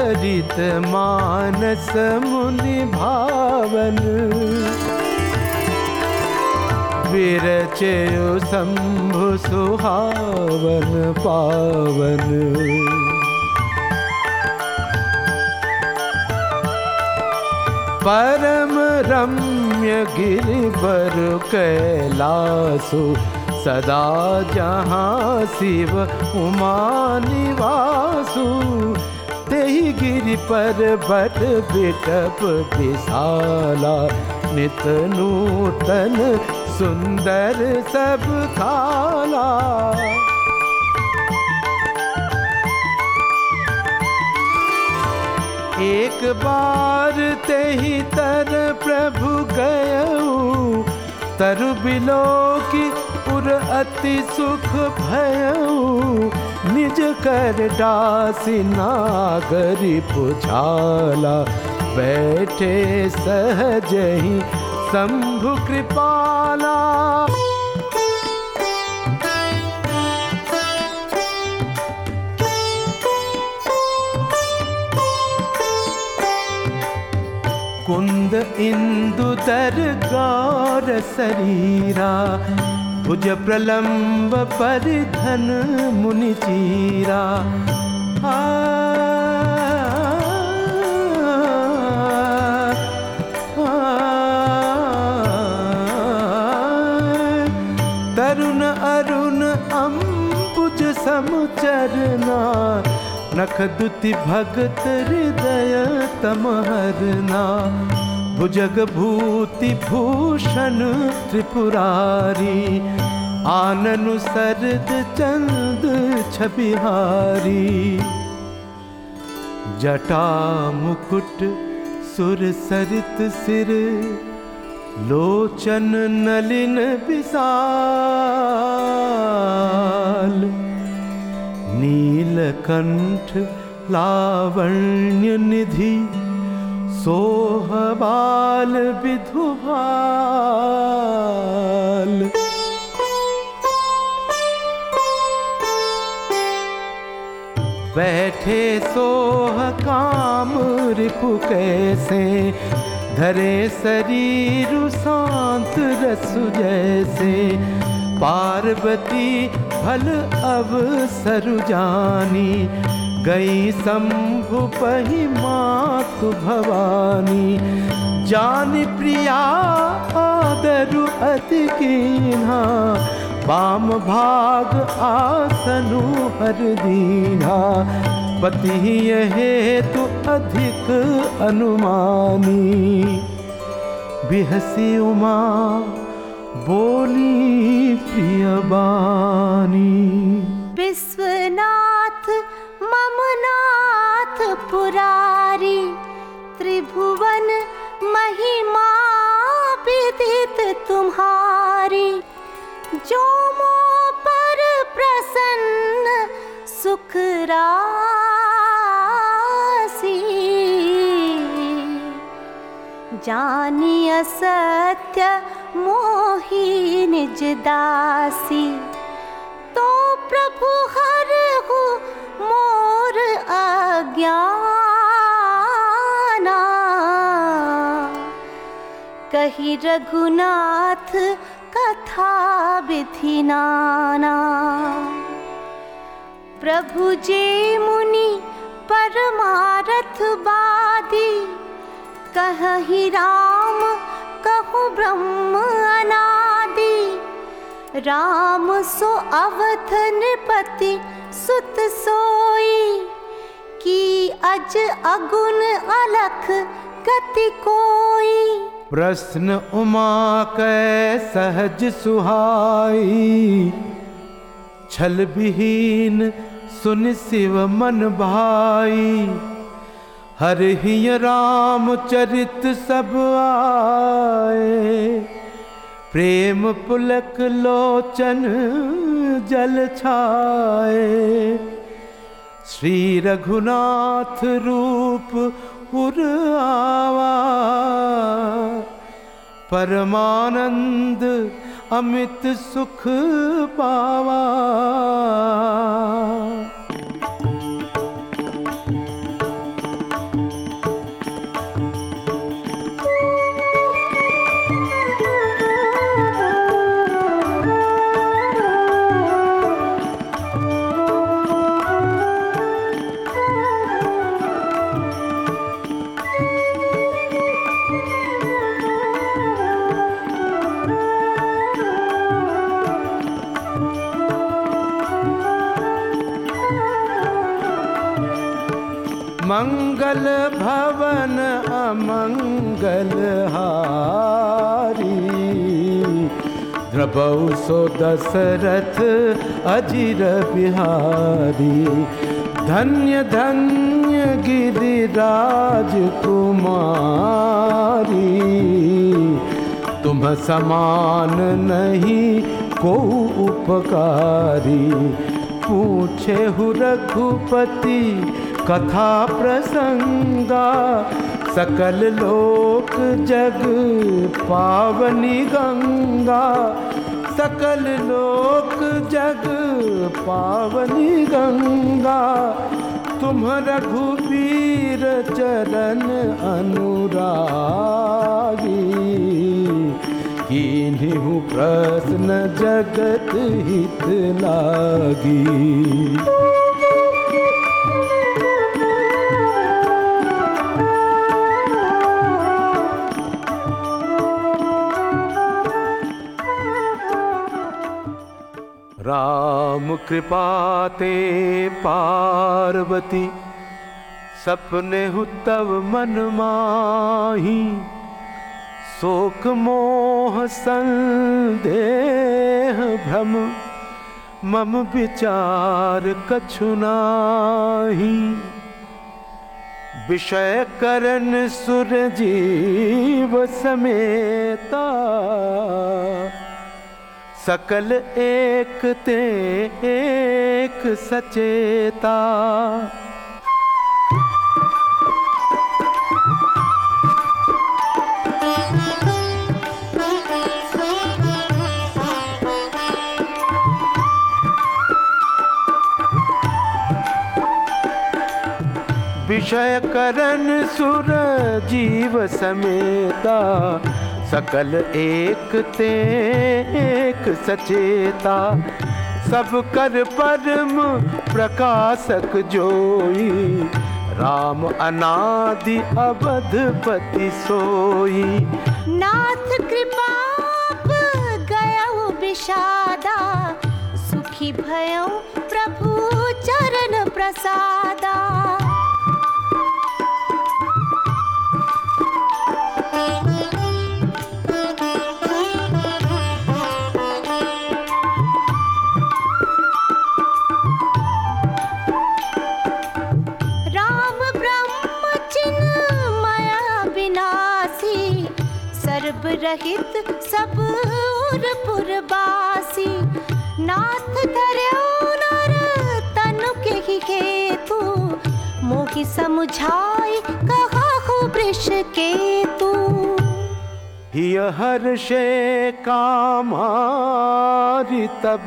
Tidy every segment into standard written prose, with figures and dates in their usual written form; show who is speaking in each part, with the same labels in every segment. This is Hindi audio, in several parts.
Speaker 1: चरित मानस मुनि भावन, विरचयो शंभु सुहावन पावन। परम रम्य गिरिवर कैलासु, सदा जहाँ शिव उमा निवासु। तेहि गिरि पर्वत बिटप विशाला, नित नूतन सुंदर सब खाला। एक बार तेहि तर प्रभु गयऊ, तरु बिलोकी उर अति सुख भयऊ। निज कर दासी नागरी पुछाला, बैठे सहज ही शंभु कृपाला। कुंद इंदु दर गौर शरीरा, भुज प्रलंब परिधन मुनि चीरा। तरुण अरुण अम्बुज समचरना, नख दुति भगत हृदय तमहरना। भुजग भूति भूषण त्रिपुरारी, आननु सरद चंद छबिहारी। जटा मुकुट सुर सरित सिर, लोचन नलिन विशाल। नीलकंठ लावण्य निधि, सोहबाल विधुभाल। बैठे सोह काम रिपु कैसे, धरे शरीर शांत रसु जैसे। पार्वती फल अवसरु जानी, गई शंभु पहि मातु भवानी। जानि प्रिया आदरु अति कीन्हा, वाम भाग आसनु हर दीन्हा। पति हेतु अधिक अनुमानी, बिहसी उमा बोली प्रियबानी।
Speaker 2: विश्वनाथ ममनाथ पुरारी, त्रिभुवन महिमा विदित तुम्हारी। जो मो पर प्रसन्न सुख राशि, जानी असत्य मोहि निज दासी। तो प्रभु हरहु मोर अज्ञाना, कहि रघुनाथ कथा विधि नाना। प्रभु जे मुनि परमारथ बादी, कहहि राम कहु ब्रह्म अनादि। राम सो अवध नृपति सुत सोई, की अज अगुन अलख गति कोई।
Speaker 1: प्रश्न उमा कै सहज सुहाई, छल विहीन सुन शिव मन भाई। हरहि राम चरित सब आए, प्रेम पुलक लोचन जल छाए। श्री रघुनाथ रूप उर आवा, परमानंद अमित सुख पावा। मंगल भवन अमंगल हारी, द्रबहु सो दशरथ अजिर बिहारी। धन्य धन्य गिरिराज कुमारी, तुम समान नहीं को उपकारी। पूछे हु रघुपति कथा प्रसंगा, सकल लोक जग पावनी गंगा। सकल लोक जग पावनी गंगा, तुम रघुबीर चरण अनुरागी। कीन्हु प्रश्न जगत हित लागी। राम कृपा ते पार्वती, सपने हु तव मन माही। शोक मोह संदेह भ्रम, मम विचार कछु नाही। विषय करन सुर जीव समेता, सकल एक ते एक सचेता। विषय करन सुर जीव समेता, सकल एक ते एक सचेता। सब कर परम प्रकाशक जोई, राम अनादि अवधपति सोई।
Speaker 2: नाथ कृपा गयउ विषादा, सुखी भयउ प्रभु चरण प्रसादा। रहित सब उर पुरबासी। नाथ धर्यो नर तनु के ही हेतु, मोहि समुझाई कहाहु वृष केतु।
Speaker 1: हिय हर्षे कामारि तब,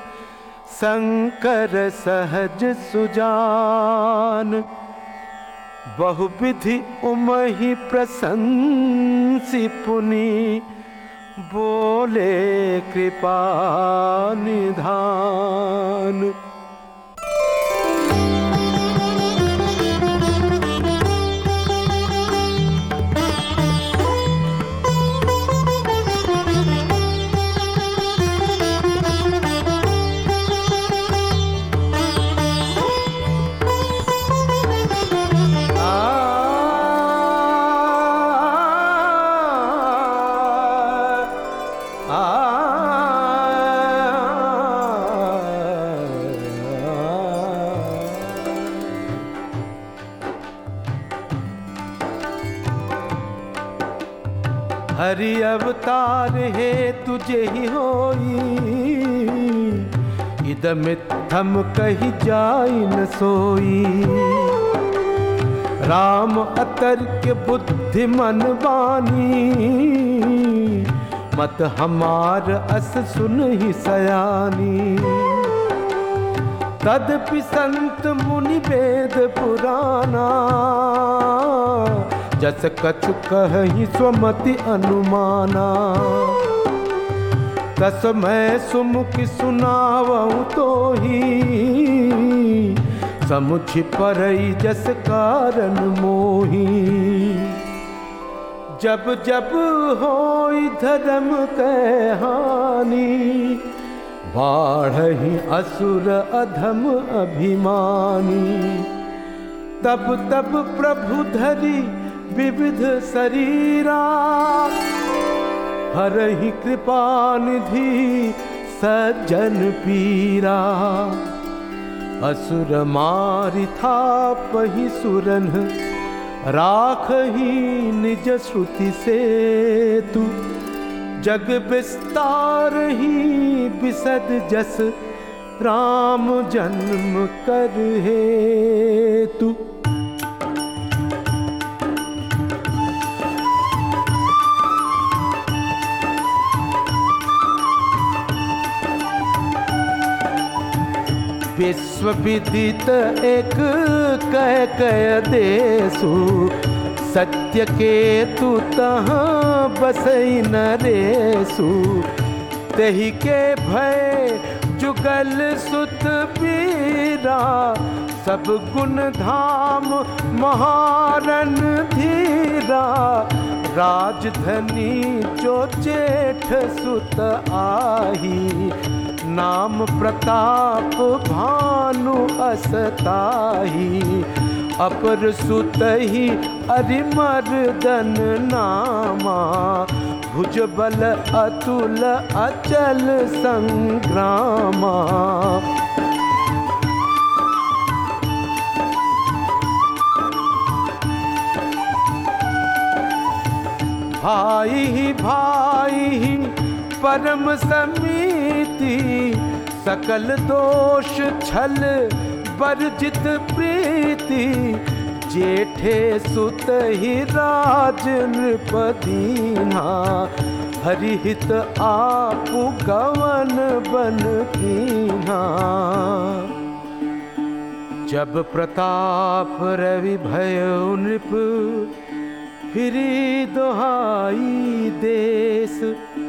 Speaker 1: शंकर सहज सुजान। बहुविधि उमहि प्रशंसी पुनि, बोले कृपा निधान। हरि अवतार है तुझे ही होई, इदमित्थम कही जाई न सोई। राम अतर्क्य बुद्धि मन बानी, मत हमार अस सुन ही सयानी। तदपि संत मुनि वेद पुराना, जस कछु कहि स्वमति अनुमाना। तस मैं सुमुखि सुनावहु तोहि, समुझि परई जस कारण मोहि। जब जब होई धर्म के हानि, बाढ़हि असुर अधम अभिमानी। तब तब प्रभु धरी विविध शरीरा, हरहि कृपा निधि सज्जन पीरा। असुर मारि थापहि सुरन, राखहि निज श्रुति सेतु। जग विस्तारहि बिसद जस, राम जन्म कर हेतु। विश्व विदित एक कह कह देसु, सत्य केतु तहाँ बसई नरेसु। तेहि के भय जुगल सुत पीरा, सब गुण धाम महारन धीरा। राजधनी जो जेठ सुत आही, नाम प्रताप भानु असताही। अपर सुतहि अरिमर्दन नामा, भुजबल अतुल अचल संग्रामा। भाई ही भाई ही परम समीति, सकल दोष छल वर्जित प्रीति। जेठे सुत ही राज नृपदीना, हरिहित आपु गवन बन कीन्हा। जब प्रताप रवि भयो नृप, फिरी दोहाई देश।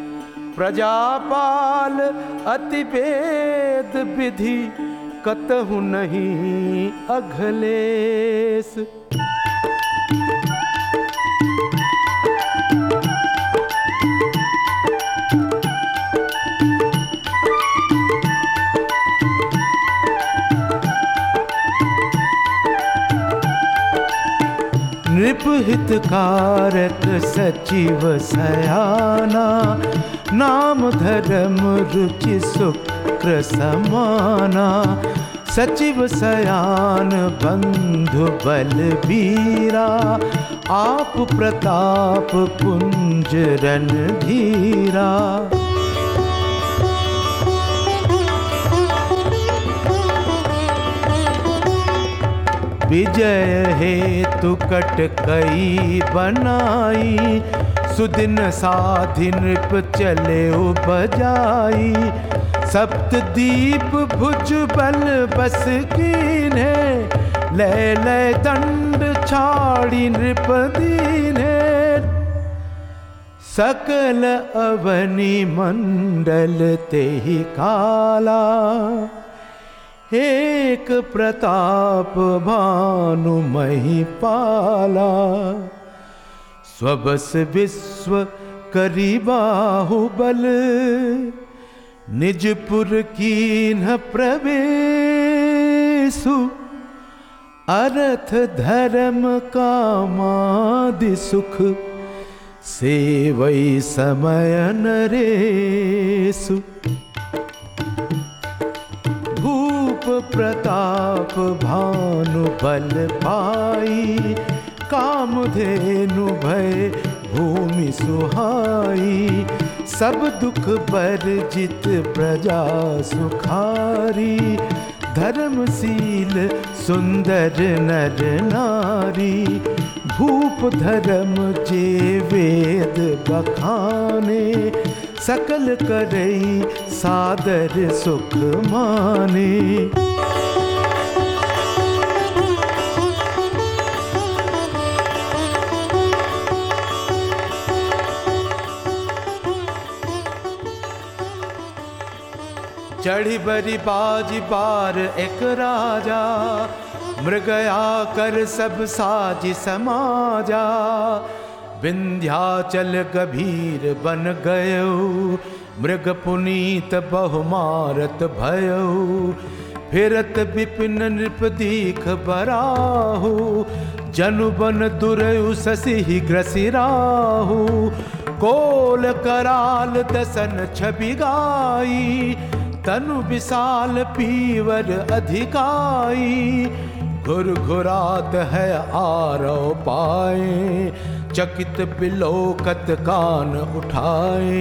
Speaker 1: प्रजापाल अति वेद विधि, कतहु नहीं अघलेस। नृपहित कारक सचिव सयाना, नाम धर्म रुचि शुक्र समाना। सचिव सयान बंधु बलबीरा, आप प्रताप पुंज रणधीरा। विजय हेतु कट कई बनाई, सुदिन साधि नृप चले बजाई। सप्तदीप भुज बल बस कीन्हे, लय लय दंड छाड़ी नृप दीन्हे। सकल अवनि मंडल तेहि काला, एक प्रताप भानु महिपाला। स्वबस विश्व करी बाहुबल, निजपुर कीन्ह प्रवेशु। अर्थ धर्म कामादि सुख, सेवै समय नरेसु। भूप प्रताप भानु बल पाई, कामधेनु भय भूमि सुहाई। सब दुख बर्जित प्रजा सुखारी, धर्मशील सुंदर नर नारी। भूप धर्म जे वेद बखाने, सकल करई सादर सुख माने। चढ़ी बरी बाजी बार एक राजा, मृगया कर सब साजी समाजा। विंध्याचल गभीर बन गयो, मृग पुनीत बहुमारत भयो। फिरत विपिन नृप दीख बराहु, जनु बन दुरयु शशि ग्रसिराहु। कोल कराल दसन छवि गाई, तनु विशाल पीवर अधिकाई। घुर घुरात है आरव पाए, चकित बिलोकत कान उठाए।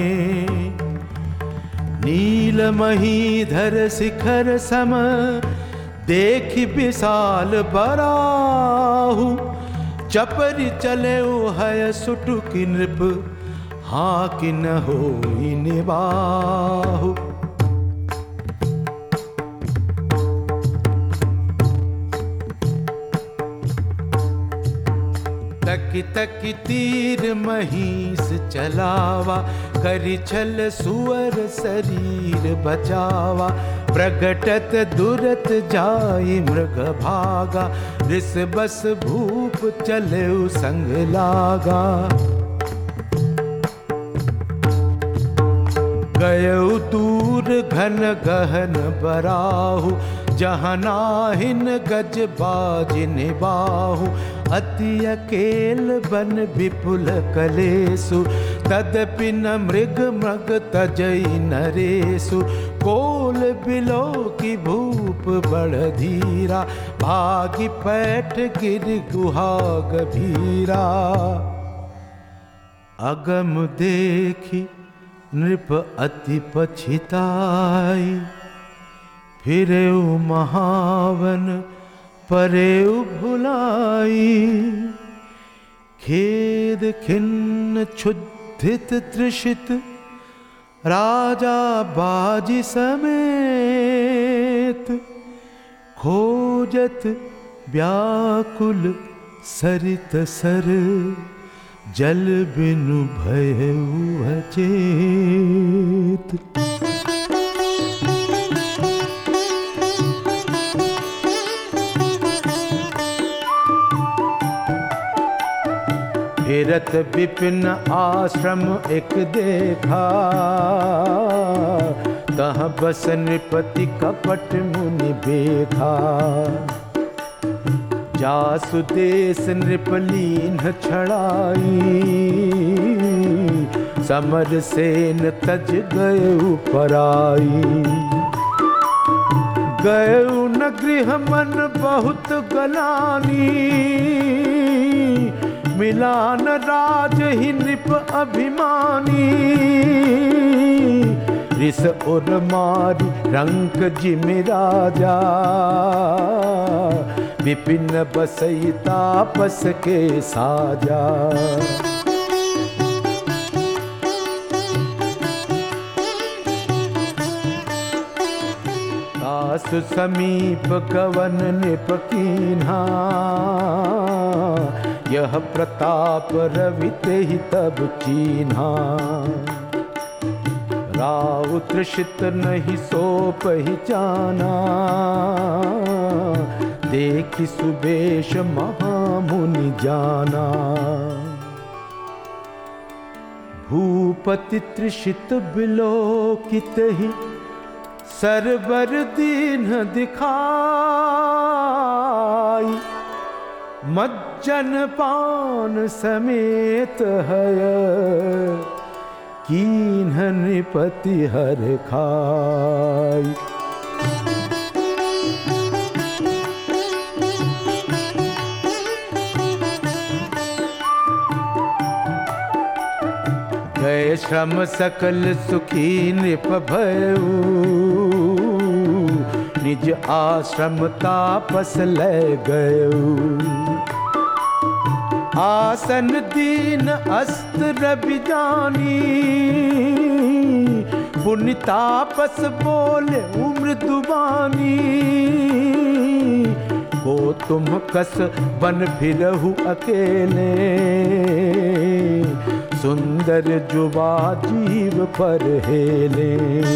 Speaker 1: नील महीधर शिखर सम, देखि विशाल बराहु। चपरि चले है सुटुकि नृप, हाँ कि न होई निबाहु। तकि तकि तीर महिष चलावा, करि छल सुअर शरीर बचावा। प्रगटत दुरत जाई मृग भागा, रिस बस भूप चले संग लागा। गयउ दूर घन गहन बराहु, जहाँ नाहिन गज बाज निबाहु। अति अकेल बन विपुल कलेसु, तदपि न मृग मृग तजई नरेसु। कोल बिलो की भूप बड़ धीरा, भागी पैठ गिर गुहा गभीरा। अगम देखी नृप अति पछिताई, फिरेउ महावन परेउ भुलाई। खेद खिन्न क्षुधित तृषित, राजा बाजी समेत। खोजत व्याकुल सरित सर, जल बिनु भयउ अचेत। फिरत विपिन आश्रम एक देखा, तहाँ बस नृपति कपट मुनि बेखा। जासु देश नृपलीन छड़ाई, समर सेन तज गयउ पराई। गयउ न गृह मन बहुत गलानी, मिलान राज ही नृप अभिमानी। रिस उर मारी रंक जिमि राजा, विपिन बसई तापस के साजा। तासु समीप गवन नृप कीन्हा, यह प्रताप रविते ही तब चीन्हा। राउ तृषित नहीं सो पहचाना, देखि सुबेश महामुनि जाना। भूपति तृषित बिलोकित ही, सरबर दीन दिखाई। मज्जन पान समेत है, कीन्ह नृपति हर खाई। गए श्रम सकल सुखी नृप भयउ, निज आश्रम तापस ले गयउ। आसन दीन अस्त्र रवि जानी, पुनि तापस बोले मृदुबानी। को तुम कस बन फिरहु अकेले, सुंदर जुबा जीव पर हेले।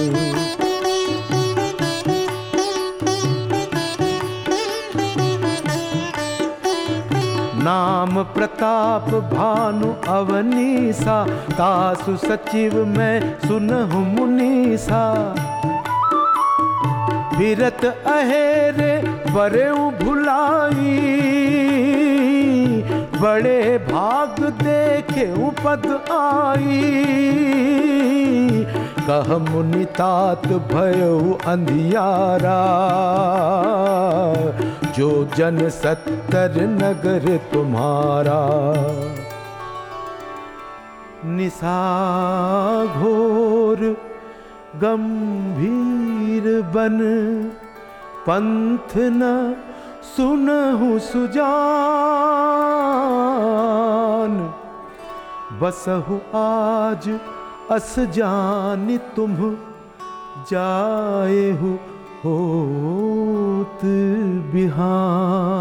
Speaker 1: नाम प्रताप भानु अवनीसा, तासु सचिव मैं सुनहु मुनीसा। फिरत अहेरे बरेऊ भुलाई, बड़े भाग देखे पद आई। कह मुनि तात भयउ अंधियारा, जो जन 70 नगर तुम्हारा। निशा घोर गंभीर बन, पंथ न सुनहु सुजान। बसहु आज अस जानि तुम, जाएहु होत बिहान।